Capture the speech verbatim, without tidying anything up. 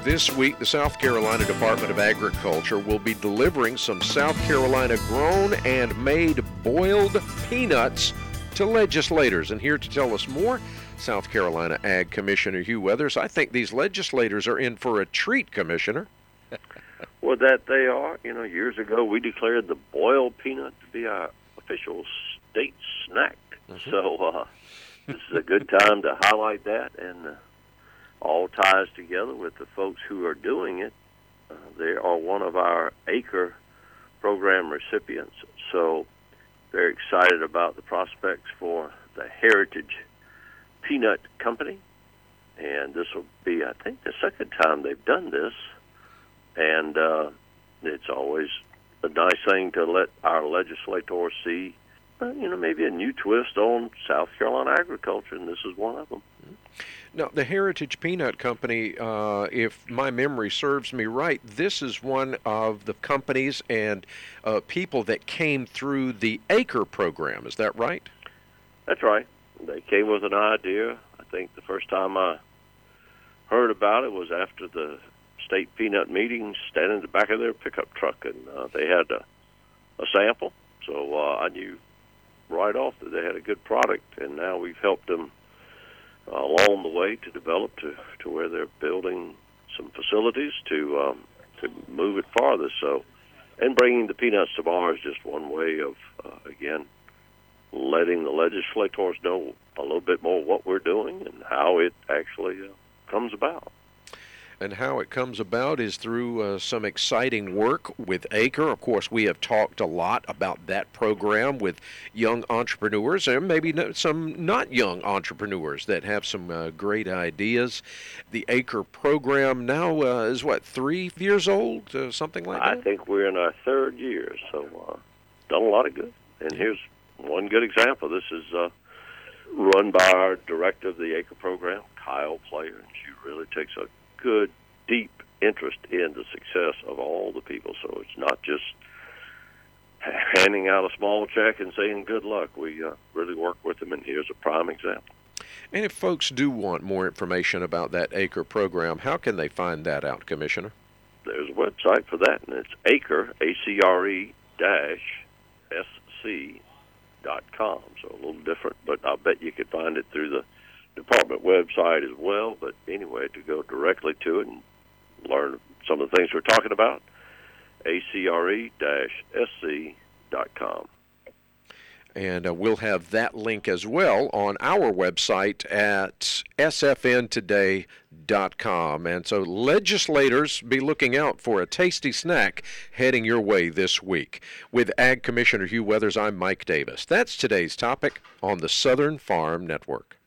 This week, the South Carolina Department of Agriculture will be delivering some South Carolina grown and made boiled peanuts to legislators. And here to tell us more, South Carolina Ag Commissioner Hugh Weathers. I think these legislators are in for a treat, Commissioner. Well, that they are. You know, years ago we declared the boiled peanut to be our official state snack. Mm-hmm. So uh, this is a good time to highlight that, and uh, all ties together with the folks who are doing it. Uh, they are one of our ACRE program recipients, so very excited about the prospects for the Heritage Peanut Company, and this will be, I think, the second time they've done this, and uh, it's always a nice thing to let our legislators see, uh, you know, maybe a new twist on South Carolina agriculture, and this is one of them. Now, the Heritage Peanut Company, uh, if my memory serves me right, this is one of the companies and uh, people that came through the ACRE program. Is that right? That's right. They came with an idea. I think the first time I heard about it was after the state peanut meeting, standing in the back of their pickup truck, and uh, they had a, a sample. So uh, I knew right off that they had a good product, and now we've helped them uh, along the way to develop to, to where they're building some facilities to um, to move it farther. So, and bringing the peanuts to bar is just one way of, uh, again, letting the legislators know a little bit more what we're doing and how it actually uh, comes about. And how it comes about is through uh, some exciting work with ACRE. Of course, we have talked a lot about that program with young entrepreneurs, and maybe some not young entrepreneurs that have some uh, great ideas. The ACRE program now uh, is, what, three years old, uh, something like that? I think we're in our third year, so uh, done a lot of good. And here's one good example. This is uh, run by our director of the ACRE program, Kyle Player, and she really takes a good, deep interest in the success of all the people. So it's not just handing out a small check and saying good luck. We uh, really work with them, and here's a prime example. And if folks do want more information about that ACRE program, how can they find that out, Commissioner? There's a website for that, and it's ACRE, A C R E dash S C dot com. So a little different, but I bet you could find it through the department website as well. But anyway, to go directly to it and learn some of the things we're talking about, A C R E dash S C dot com. And uh, we'll have that link as well on our website at S F N today dot com. And so legislators, be looking out for a tasty snack heading your way this week. With Ag Commissioner Hugh Weathers, I'm Mike Davis. That's today's topic on the Southern Farm Network.